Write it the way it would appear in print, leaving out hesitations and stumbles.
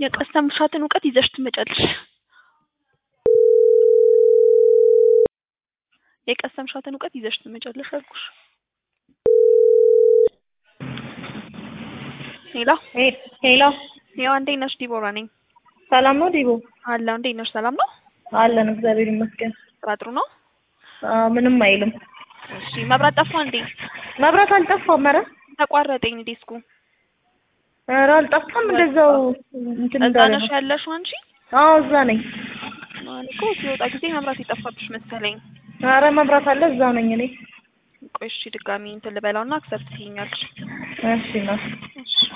የቀሰምሻትን እውቀት ይዘሽ ትመጫለሽ። የቀሰምሻትን እውቀት ይዘሽ ትመጫለሽ አልኩሽ። ሄሎ ሄሎ ያው እንዴት ነሽ? ዲቦራ ነኝ። ሰላም ነው ዲቦ? አለሁ። እንዴት ነሽ? ሰላም ነው? አለን እግዚአብሔር ይመስገን። ስራ ጥሩ ነው? ምንም አይልም። እሺ መብራት ጠፋ እንዴ? መብራት አልጠፋም። ኧረ ተቋረጠኝ ዲስኩ። ኧረ አልጠፋም። እንደዛው እንትን እዛ እንዳለ ነሽ ነው። ያለሽው አንቺ? አዎ እዛ ነኝ። ማን እኮ ሲወጣ ጊዜ መብራት የጠፋብሽ መሰለኝ። ኧረ መብራት አለ፣ እዛው ነኝ እኔ። ቆይ እሺ ድጋሚ እንትን ልበላውና አክሰፕት ትይኛለሽ። እሺ ነው። እሺ